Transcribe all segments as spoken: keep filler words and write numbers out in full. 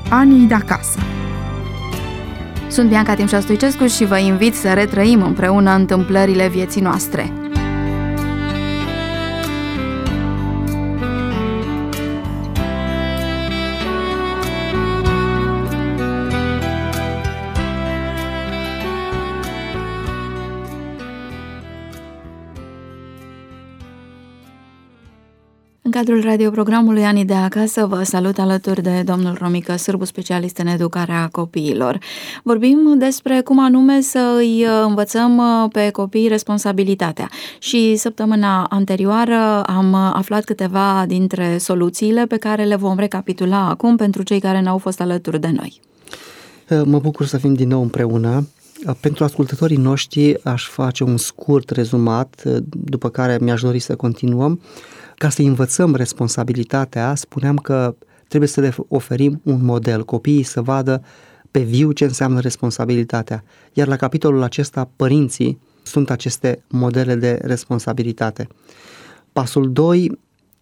Anii de acasă. Sunt Bianca Timșa Stoicescu și vă invit să retrăim împreună întâmplările vieții noastre. În cadrul radioprogramului Anii de acasă vă salut alături de domnul Romică Sârbu, specialist în educarea copiilor. Vorbim despre cum anume să îi învățăm pe copii responsabilitatea și săptămâna anterioară am aflat câteva dintre soluțiile pe care le vom recapitula acum pentru cei care n-au fost alături de noi. Mă bucur să fim din nou împreună. Pentru ascultătorii noștri aș face un scurt rezumat, după care mi-aș dori să continuăm. Ca să învățăm responsabilitatea, spuneam că trebuie să le oferim un model, copiii să vadă pe viu ce înseamnă responsabilitatea. Iar la capitolul acesta, părinții sunt aceste modele de responsabilitate. Pasul doi,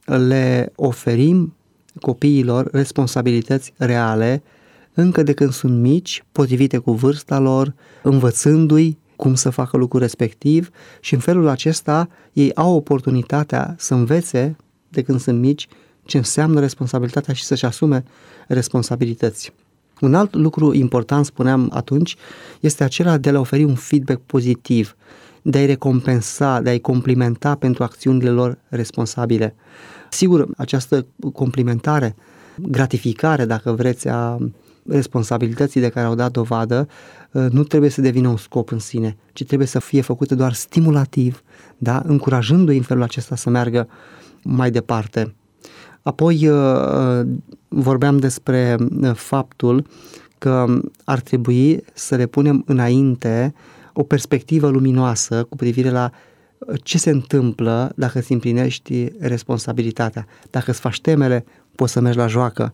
le oferim copiilor responsabilități reale, încă de când sunt mici, potrivite cu vârsta lor, învățându-i cum să facă lucrul respectiv și în felul acesta ei au oportunitatea să învețe de când sunt mici ce înseamnă responsabilitatea și să-și asume responsabilități. Un alt lucru important, spuneam atunci, este acela de a le oferi un feedback pozitiv, de a-i recompensa, de a-i complimenta pentru acțiunile lor responsabile. Sigur, această complimentare, gratificare, dacă vreți, a responsabilității de care au dat dovadă, nu trebuie să devină un scop în sine, ci trebuie să fie făcută doar stimulativ, da? Încurajându-i în felul acesta să meargă mai departe. Apoi vorbeam despre faptul că ar trebui să le punem înainte o perspectivă luminoasă cu privire la ce se întâmplă dacă îți împlinești responsabilitatea. Dacă îți faci temele, poți să mergi la joacă.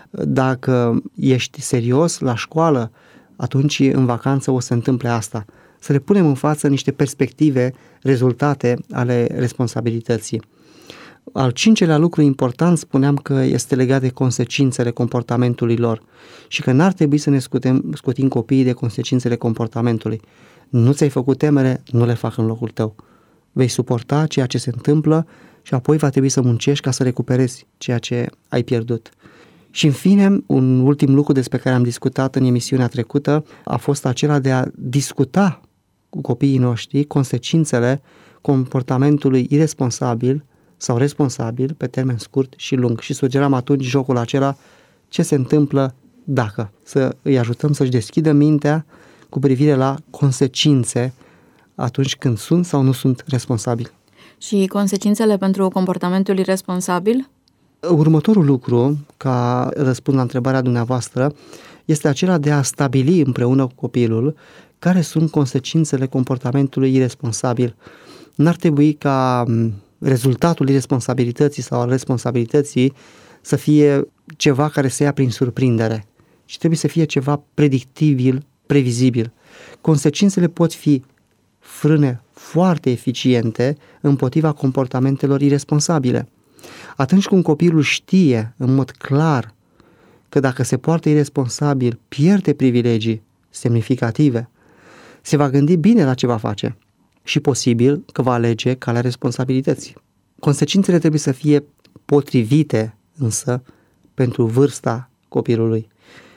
Dacă ești serios la școală, atunci în vacanță o să se întâmple asta. Să le punem în față niște perspective, rezultate ale responsabilității. Al cincelea lucru important, spuneam că este legat de consecințele comportamentului lor și că n-ar trebui să ne scutem, scutim copiii de consecințele comportamentului. Nu ți-ai făcut temere, nu le fac în locul tău. Vei suporta ceea ce se întâmplă și apoi va trebui să muncești ca să recuperezi ceea ce ai pierdut. Și în fine, un ultim lucru despre care am discutat în emisiunea trecută a fost acela de a discuta cu copiii noștri consecințele comportamentului iresponsabil sau responsabil pe termen scurt și lung. Și sugeram atunci jocul acela, ce se întâmplă dacă, să îi ajutăm să-și deschidă mintea cu privire la consecințe atunci când sunt sau nu sunt responsabili. Și consecințele pentru comportamentul iresponsabil? Următorul lucru, ca răspund la întrebarea dumneavoastră, este acela de a stabili împreună cu copilul care sunt consecințele comportamentului iresponsabil. N-ar trebui ca rezultatul iresponsabilității sau al responsabilității să fie ceva care se ia prin surprindere, ci trebuie să fie ceva predictibil, previzibil. Consecințele pot fi frâne foarte eficiente împotriva comportamentelor iresponsabile. Atunci când copilul știe în mod clar că dacă se poartă iresponsabil, pierde privilegii semnificative, se va gândi bine la ce va face și posibil că va alege calea responsabilității. Consecințele trebuie să fie potrivite însă pentru vârsta copilului.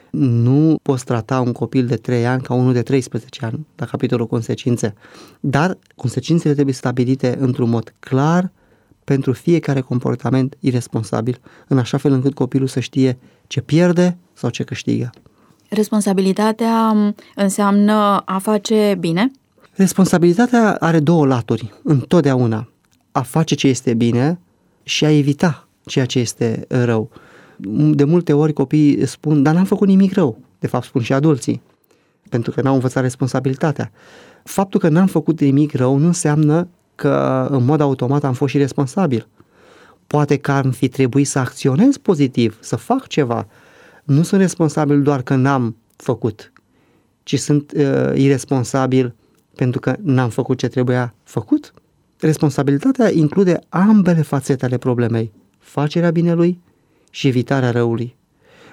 Nu poți trata un copil de trei ani ca unul de treisprezece ani la capitolul consecințe, dar consecințele trebuie stabilite într-un mod clar pentru fiecare comportament iresponsabil, în așa fel încât copilul să știe ce pierde sau ce câștigă. Responsabilitatea înseamnă a face bine? Responsabilitatea are două laturi, întotdeauna. A face ce este bine și a evita ceea ce este rău. De multe ori copiii spun, dar n-am făcut nimic rău. De fapt spun și adulții, pentru că n-au învățat responsabilitatea. Faptul că n-am făcut nimic rău nu înseamnă că în mod automat am fost și responsabil. Poate că ar fi trebuit să acționez pozitiv, să fac ceva. Nu sunt responsabil doar că n-am făcut, ci sunt uh, irresponsabil pentru că n-am făcut ce trebuia făcut. Responsabilitatea include ambele fațete ale problemei, facerea binelui și evitarea răului.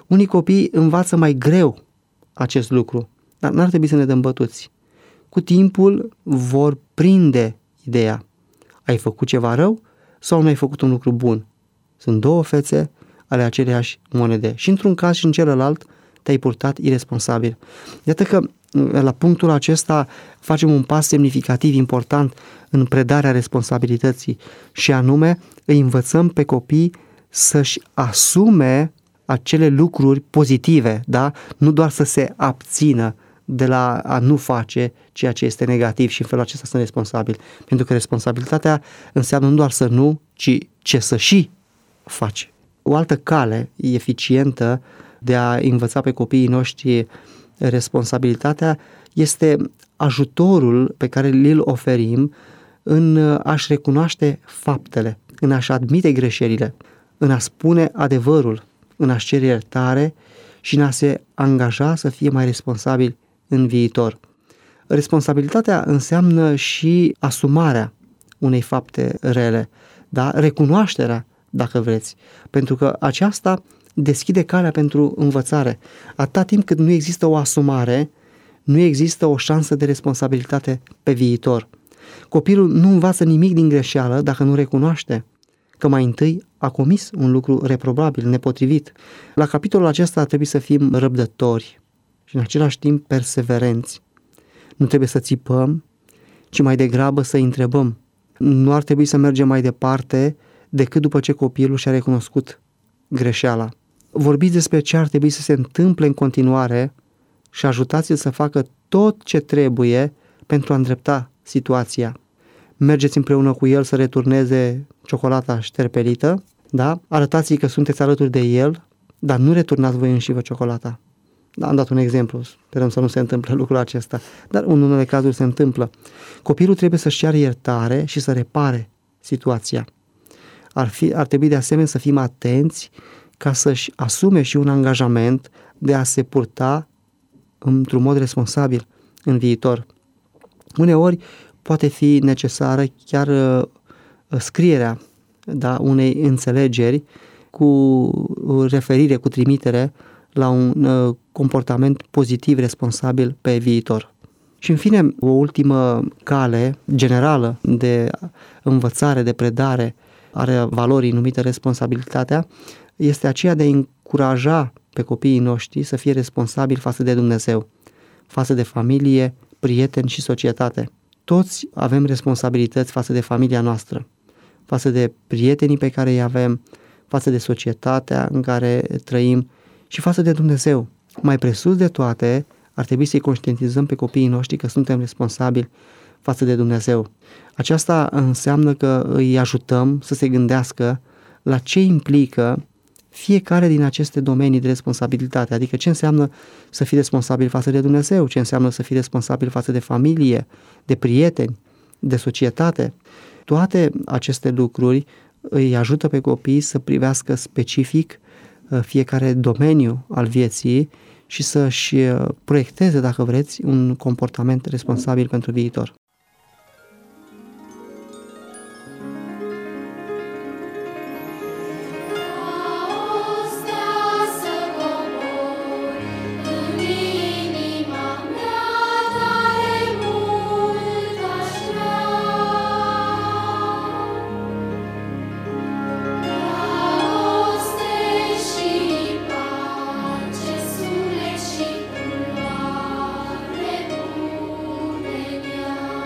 Unii copii învață mai greu acest lucru, dar n-ar trebui să ne dăm bătuți. Cu timpul vor prinde ideea. Ai făcut ceva rău sau nu ai făcut un lucru bun? Sunt două fețe ale aceleiași monede. Și într-un caz și în celălalt te-ai purtat iresponsabil. Iată că la punctul acesta facem un pas semnificativ important în predarea responsabilității și anume îi învățăm pe copii să-și asume acele lucruri pozitive, da? Nu doar să se abțină de la a nu face ceea ce este negativ și în felul acesta sunt responsabili. Pentru că responsabilitatea înseamnă nu doar să nu, ci ce să și faci. O altă cale eficientă de a învăța pe copiii noștri responsabilitatea este ajutorul pe care îl oferim în a-și recunoaște faptele, în a-și admite greșelile, în a spune adevărul, în a-și cere iertare și în a se angaja să fie mai responsabil în viitor. Responsabilitatea înseamnă și asumarea unei fapte rele, da? Recunoașterea, dacă vreți, pentru că aceasta deschide calea pentru învățare. Atâta timp cât nu există o asumare, nu există o șansă de responsabilitate pe viitor. Copilul nu învață nimic din greșeală dacă nu recunoaște că mai întâi a comis un lucru reprobabil, nepotrivit. La capitolul acesta trebuie să fim răbdători și în același timp perseverenți. Nu trebuie să țipăm, ci mai degrabă să întrebăm. Nu ar trebui să mergem mai departe decât după ce copilul și-a recunoscut greșeala. Vorbiți despre ce ar trebui să se întâmple în continuare și ajutați-l să facă tot ce trebuie pentru a îndrepta situația. Mergeți împreună cu el să returneze ciocolata șterpelită, da? Arătați-i că sunteți alături de el, dar nu returnați voi înși vă ciocolata. Da, am dat un exemplu, sperăm să nu se întâmple lucrul acesta, dar în unele cazuri se întâmplă. Copilul trebuie să-și ceară iertare și să repare situația. Ar, fi, ar trebui de asemenea să fim atenți ca să-și asume și un angajament de a se purta într-un mod responsabil în viitor. Uneori poate fi necesară chiar uh, scrierea, da, unei înțelegeri cu referire, cu trimitere la un uh, comportament pozitiv, responsabil pe viitor. Și în fine, o ultimă cale generală de învățare, de predare are valorii numită responsabilitatea, este aceea de a încuraja pe copiii noștri să fie responsabili față de Dumnezeu, față de familie, prieteni și societate. Toți avem responsabilități față de familia noastră, față de prietenii pe care îi avem, față de societatea în care trăim și față de Dumnezeu. Mai presus de toate, ar trebui să-i conștientizăm pe copiii noștri că suntem responsabili față de Dumnezeu. Aceasta înseamnă că îi ajutăm să se gândească la ce implică fiecare din aceste domenii de responsabilitate, adică ce înseamnă să fii responsabil față de Dumnezeu, ce înseamnă să fii responsabil față de familie, de prieteni, de societate. Toate aceste lucruri îi ajută pe copii să privească specific fiecare domeniu al vieții și să-și proiecteze, dacă vreți, un comportament responsabil pentru viitor. Yeah.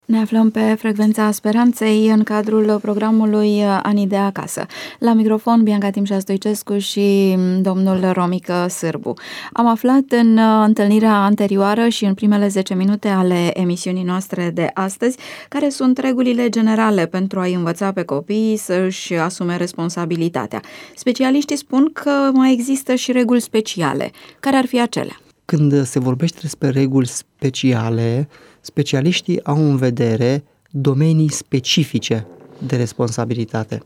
Ne aflăm pe frecvența speranței în cadrul programului Anii de acasă. La microfon Bianca Timșa Stoicescu și domnul Romică Sârbu. Am aflat în întâlnirea anterioară și în primele zece minute ale emisiunii noastre de astăzi care sunt regulile generale pentru a-i învăța pe copii să-și asume responsabilitatea. Specialiștii spun că mai există și reguli speciale. Care ar fi acelea? Când se vorbește despre reguli speciale, specialiștii au în vedere domenii specifice de responsabilitate.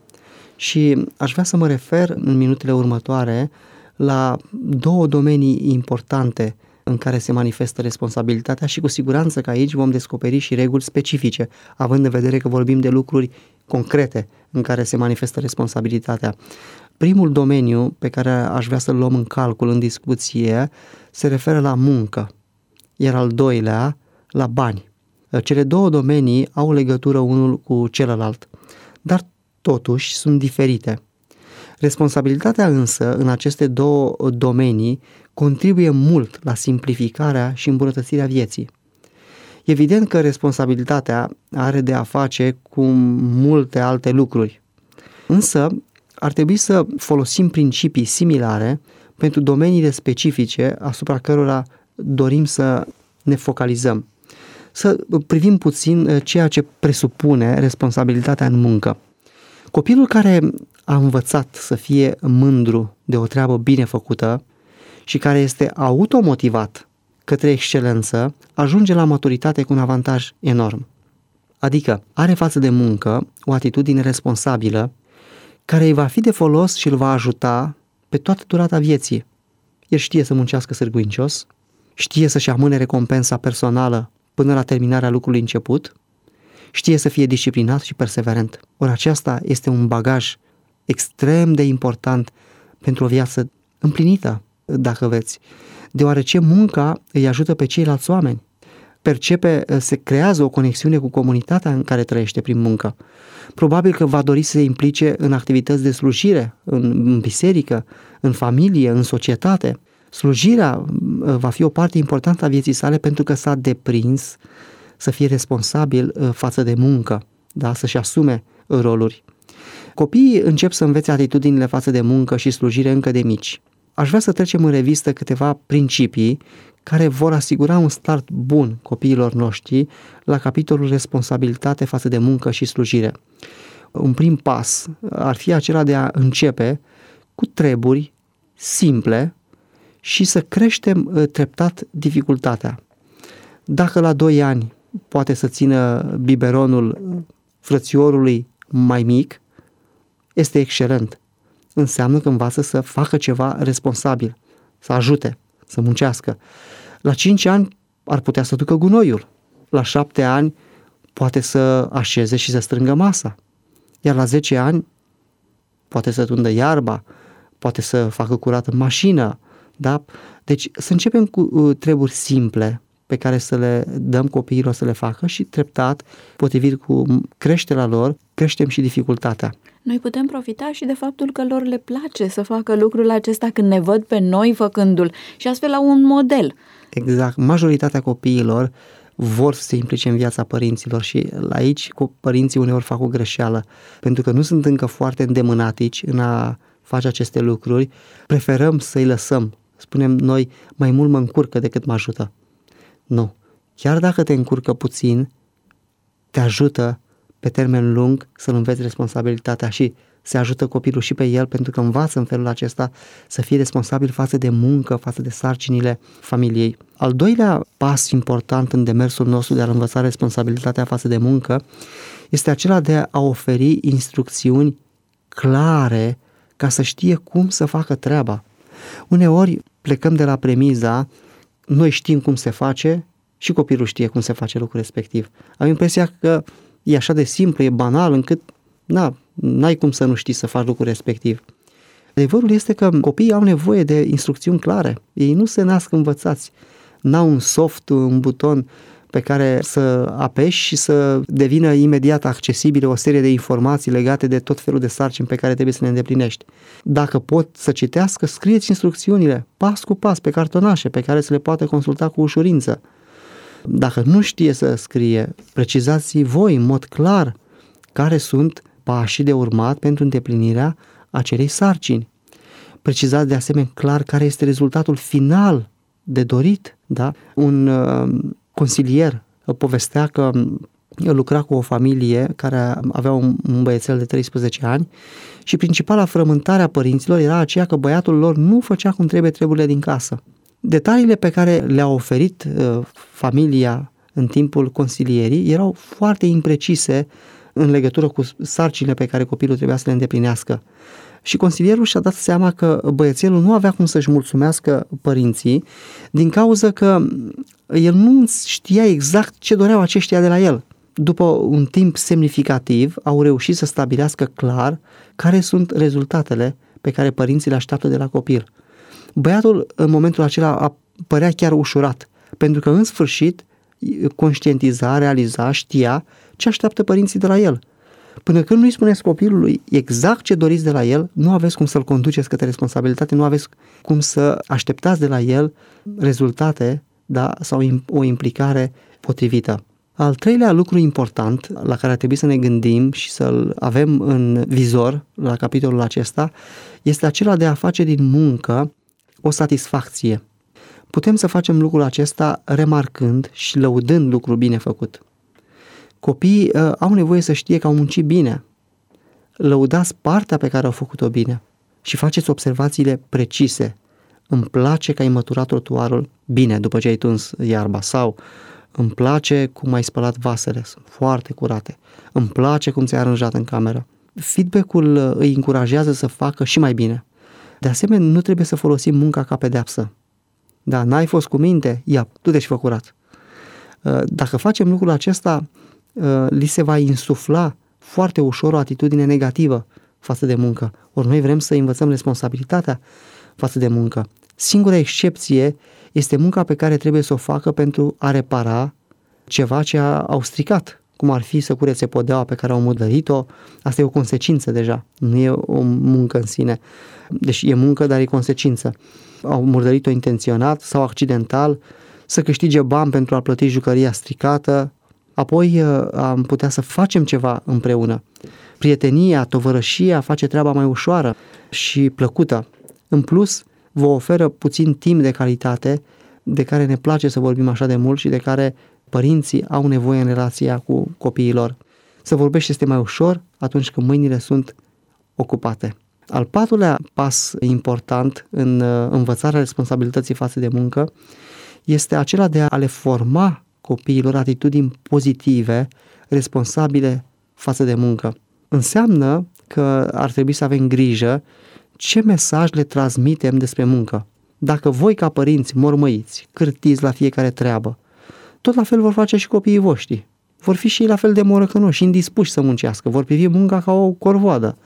Și aș vrea să mă refer în minutele următoare la două domenii importante în care se manifestă responsabilitatea și cu siguranță că aici vom descoperi și reguli specifice, având în vedere că vorbim de lucruri concrete în care se manifestă responsabilitatea. Primul domeniu pe care aș vrea să-l luăm în calcul în discuție se referă la muncă, iar al doilea la bani. Cele două domenii au legătură unul cu celălalt, dar totuși sunt diferite. Responsabilitatea însă în aceste două domenii contribuie mult la simplificarea și îmbunătățirea vieții. Evident că responsabilitatea are de a face cu multe alte lucruri, însă ar trebui să folosim principii similare pentru domeniile specifice asupra cărora dorim să ne focalizăm. Să privim puțin ceea ce presupune responsabilitatea în muncă. Copilul care a învățat să fie mândru de o treabă bine făcută și care este automotivat către excelență, ajunge la maturitate cu un avantaj enorm. Adică are față de muncă o atitudine responsabilă care îi va fi de folos și îl va ajuta pe toată durata vieții. El știe să muncească sârguincios, știe să-și amâne recompensa personală până la terminarea lucrului început, știe să fie disciplinat și perseverent. Ori aceasta este un bagaj extrem de important pentru o viață împlinită, dacă veți, deoarece munca îi ajută pe ceilalți oameni. Percepe, se creează o conexiune cu comunitatea în care trăiește prin muncă. Probabil că va dori să se implice în activități de slujire, în biserică, în familie, în societate. Slujirea va fi o parte importantă a vieții sale pentru că s-a deprins să fie responsabil față de muncă, da? Să-și asume roluri. Copiii încep să învețe atitudinile față de muncă și slujire încă de mici. Aș vrea să trecem în revistă câteva principii care vor asigura un start bun copiilor noștri la capitolul responsabilitate față de muncă și slujire. Un prim pas ar fi acela de a începe cu treburi simple și să creștem treptat dificultatea. Dacă la doi ani poate să țină biberonul frățiorului mai mic, este excelent. Înseamnă că învață să facă ceva responsabil, să ajute, să muncească. La cinci ani ar putea să ducă gunoiul. La șapte ani poate să așeze și să strângă masa. Iar la zece ani poate să tundă iarba, poate să facă curat în mașină. Da? Deci să începem cu uh, treburi simple pe care să le dăm copiilor să le facă și treptat, potrivit cu creșterea lor, creștem și dificultatea. Noi putem profita și de faptul că lor le place să facă lucrul acesta când ne văd pe noi făcându-l și astfel la un model. Exact. Majoritatea copiilor vor să se implice în viața părinților și la aici părinții uneori fac o greșeală, pentru că nu sunt încă foarte îndemânatici în a face aceste lucruri, preferăm să-i lăsăm. Spunem noi, mai mult mă încurcă decât mă ajută. Nu. Chiar dacă te încurcă puțin, te ajută pe termen lung să-l înveți responsabilitatea și se ajută copilul și pe el pentru că învață în felul acesta să fie responsabil față de muncă, față de sarcinile familiei. Al doilea pas important în demersul nostru de a învăța responsabilitatea față de muncă este acela de a oferi instrucțiuni clare ca să știe cum să facă treaba. Uneori plecăm de la premiza, noi știm cum se face și copilul știe cum se face lucrul respectiv. Am impresia că e așa de simplu, e banal, încât na, n-ai cum să nu știi să faci lucrul respectiv. Adevărul este că copiii au nevoie de instrucțiuni clare. Ei nu se nasc învățați. N-au un soft, un buton pe care să apeși și să devină imediat accesibile o serie de informații legate de tot felul de sarcini pe care trebuie să le îndeplinești. Dacă pot să citească, scrieți instrucțiunile pas cu pas pe cartonașe pe care să le poată consulta cu ușurință. Dacă nu știe să scrie, precizați voi în mod clar care sunt pașii de urmat pentru îndeplinirea acelei sarcini. Precizați de asemenea clar care este rezultatul final de dorit. Da? Un uh, consilier povestea că lucra cu o familie care avea un, un băiețel de treisprezece ani și principala frământare a părinților era aceea că băiatul lor nu făcea cum trebuie treburile din casă. Detaliile pe care le-a oferit uh, familia în timpul consilierii erau foarte imprecise în legătură cu sarcinile pe care copilul trebuia să le îndeplinească. Și consilierul și-a dat seama că băiețelul nu avea cum să-și mulțumească părinții din cauza că el nu știa exact ce doreau aceștia de la el. După un timp semnificativ, au reușit să stabilească clar care sunt rezultatele pe care părinții le așteaptă de la copil. Băiatul în momentul acela părea chiar ușurat, pentru că în sfârșit conștientiza, realiza, știa ce așteaptă părinții de la el. Până când nu îi spuneți copilului exact ce doriți de la el, nu aveți cum să-l conduceți către responsabilitate, nu aveți cum să așteptați de la el rezultate, da, sau o implicare potrivită. Al treilea lucru important la care ar trebui să ne gândim și să-l avem în vizor la capitolul acesta este acela de a face din muncă o satisfacție. Putem să facem lucrul acesta remarcând și lăudând lucrul bine făcut. Copiii uh, au nevoie să știe că au muncit bine. Lăudați partea pe care au făcut-o bine și faceți observațiile precise. Îmi place că ai măturat trotuarul bine după ce ai tuns iarba sau îmi place cum ai spălat vasele, sunt foarte curate. Îmi place cum ți-ai aranjat în cameră. Feedback-ul îi încurajează să facă și mai bine. De asemenea, nu trebuie să folosim munca ca pedeapsă. Da, n-ai fost cu minte? Ia, du-te și fă curat. Dacă facem lucrul acesta, li se va insufla foarte ușor o atitudine negativă față de muncă. Ori noi vrem să învățăm responsabilitatea față de muncă. Singura excepție este munca pe care trebuie să o facă pentru a repara ceva ce au stricat, cum ar fi să curețe podeaua pe care au murdărit-o. Asta e o consecință deja, nu e o muncă în sine. Deci e muncă, dar e consecință. Au murdărit-o intenționat sau accidental, să câștige bani pentru a plăti jucăria stricată. Apoi am putea să facem ceva împreună. Prietenia, tovărășia face treaba mai ușoară și plăcută. În plus, vă oferă puțin timp de calitate de care ne place să vorbim așa de mult și de care părinții au nevoie în relația cu copiilor. Să vorbești este mai ușor atunci când mâinile sunt ocupate. Al patrulea pas important în învățarea responsabilității față de muncă este acela de a le forma copiilor atitudini pozitive, responsabile față de muncă. Înseamnă că ar trebui să avem grijă ce mesaj le transmitem despre muncă. Dacă voi ca părinți mormăiți, cârtiți la fiecare treabă, tot la fel vor face și copiii voștri. Vor fi și ei la fel de morăcănoși, indispuși să muncească, vor privi munca ca o corvoadă,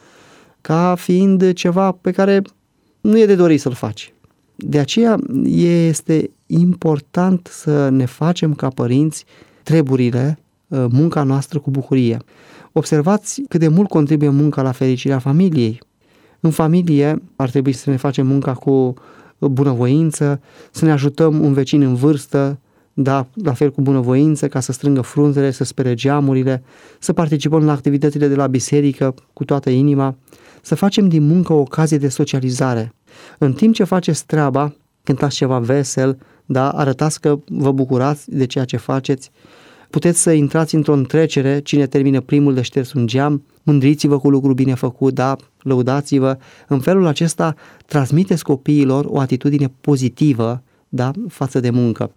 ca fiind ceva pe care nu e de dorit să-l faci. De aceea este important să ne facem ca părinți treburile, munca noastră cu bucurie. Observați cât de mult contribuie munca la fericirea familiei. În familie ar trebui să ne facem munca cu bunăvoință, să ne ajutăm un vecin în vârstă, da, la fel cu bunăvoință, ca să strângă frunzele, să spere geamurile, să participăm la activitățile de la biserică cu toată inima, să facem din muncă o ocazie de socializare. În timp ce faceți treaba, cântați ceva vesel, da, arătați că vă bucurați de ceea ce faceți, puteți să intrați într-o întrecere, cine termină primul de șters un geam, mândriți-vă cu lucru bine făcut, da, lăudați-vă. În felul acesta transmiteți copiilor o atitudine pozitivă, da, față de muncă.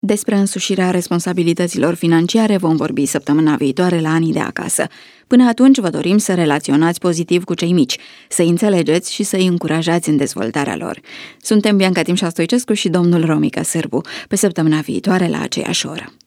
Despre însușirea responsabilităților financiare vom vorbi săptămâna viitoare la Anii de Acasă. Până atunci vă dorim să relaționați pozitiv cu cei mici, să-i înțelegeți și să-i încurajați în dezvoltarea lor. Suntem Bianca Timșa Stoicescu și domnul Romica Sârbu, pe săptămâna viitoare la aceeași oră.